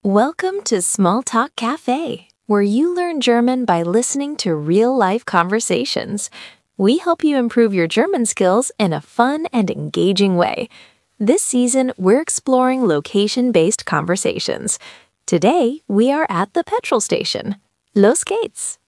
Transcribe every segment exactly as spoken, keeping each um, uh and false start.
Welcome to Small Talk Cafe, where you learn German by listening to real-life conversations. We help you improve your German skills in a fun and engaging way. This season, we're exploring location-based conversations. Today, we are at the petrol station. Los geht's!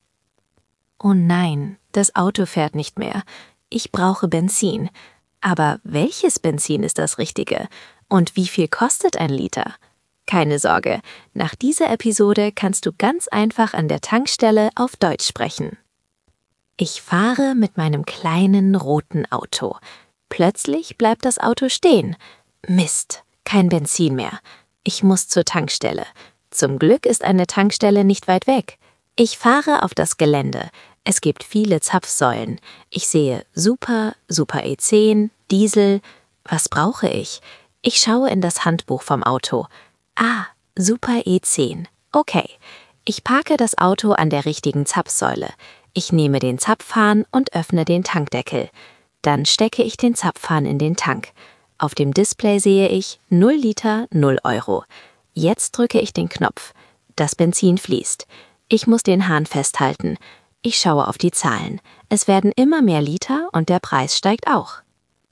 Oh nein, das Auto fährt nicht mehr. Ich brauche Benzin. Aber welches Benzin ist das Richtige? Und wie viel kostet ein Liter? Keine Sorge, nach dieser Episode kannst du ganz einfach an der Tankstelle auf Deutsch sprechen. Ich fahre mit meinem kleinen roten Auto. Plötzlich bleibt das Auto stehen. Mist, kein Benzin mehr. Ich muss zur Tankstelle. Zum Glück ist eine Tankstelle nicht weit weg. Ich fahre auf das Gelände. Es gibt viele Zapfsäulen. Ich sehe Super, Super E zehn, Diesel. Was brauche ich? Ich schaue in das Handbuch vom Auto. Ah, Super E zehn. Okay. Ich parke das Auto an der richtigen Zapfsäule. Ich nehme den Zapfhahn und öffne den Tankdeckel. Dann stecke ich den Zapfhahn in den Tank. Auf dem Display sehe ich null Liter, null Euro. Jetzt drücke ich den Knopf. Das Benzin fließt. Ich muss den Hahn festhalten. Ich schaue auf die Zahlen. Es werden immer mehr Liter und der Preis steigt auch.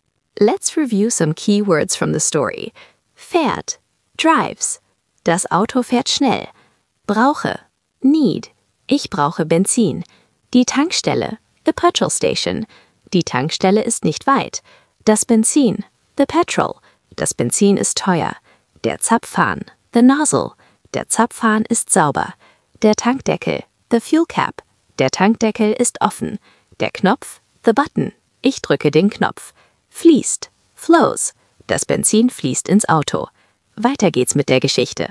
Let's review some key words from the story. Fährt, drives. Das Auto fährt schnell. Brauche, need. Ich brauche Benzin. Die Tankstelle, the petrol station. Die Tankstelle ist nicht weit. Das Benzin, the petrol. Das Benzin ist teuer. Der Zapfhahn, the nozzle. Der Zapfhahn ist sauber. Der Tankdeckel, the fuel cap. Der Tankdeckel ist offen. Der Knopf, the button. Ich drücke den Knopf. Fließt, flows. Das Benzin fließt ins Auto. Weiter geht's mit der Geschichte.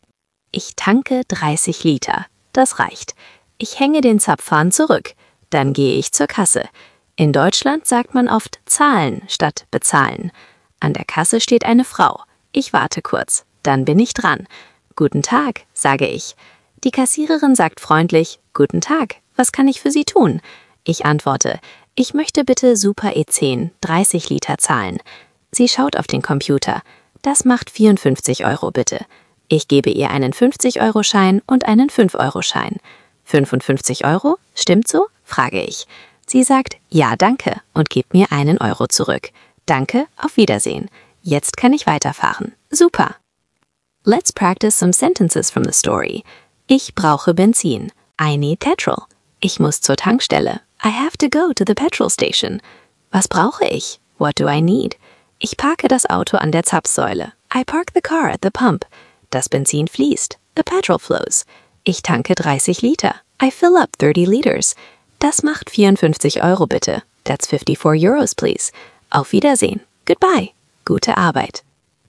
Ich tanke dreißig Liter. Das reicht. Ich hänge den Zapfhahn zurück. Dann gehe ich zur Kasse. In Deutschland sagt man oft zahlen statt bezahlen. An der Kasse steht eine Frau. Ich warte kurz. Dann bin ich dran. Guten Tag, sage ich. Die Kassiererin sagt freundlich, Guten Tag, was kann ich für Sie tun? Ich antworte, ich möchte bitte Super E zehn, dreißig Liter zahlen. Sie schaut auf den Computer. Das macht vierundfünfzig Euro bitte. Ich gebe ihr einen fünfzig-Euro-Schein und einen fünf-Euro-Schein. fünfundfünfzig Euro? Stimmt so? Frage ich. Sie sagt, ja, danke und gibt mir einen Euro zurück. Danke, auf Wiedersehen. Jetzt kann ich weiterfahren. Super. Let's practice some sentences from the story. Ich brauche Benzin. I need petrol. Ich muss zur Tankstelle. I have to go to the petrol station. Was brauche ich? What do I need? Ich parke das Auto an der Zapfsäule. I park the car at the pump. Das Benzin fließt. The petrol flows. Ich tanke dreißig Liter. I fill up thirty liters. Das macht vierundfünfzig Euro bitte. That's fifty-four euros, please. Auf Wiedersehen. Goodbye. Gute Arbeit.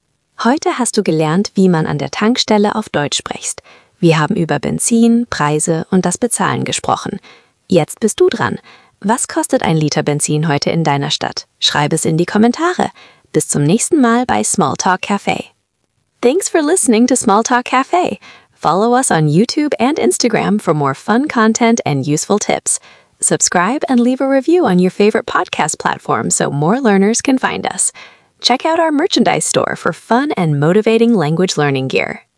Heute hast du gelernt, wie man an der Tankstelle auf Deutsch sprichst. Wir haben über Benzin, Preise und das Bezahlen gesprochen. Jetzt bist du dran. Was kostet ein Liter Benzin heute in deiner Stadt? Schreib es in die Kommentare. Bis zum nächsten Mal bei Small Talk Cafe. Thanks for listening to Small Talk Cafe. Follow us on YouTube and Instagram for more fun content and useful tips. Subscribe and leave a review on your favorite podcast platform so more learners can find us. Check out our merchandise store for fun and motivating language learning gear.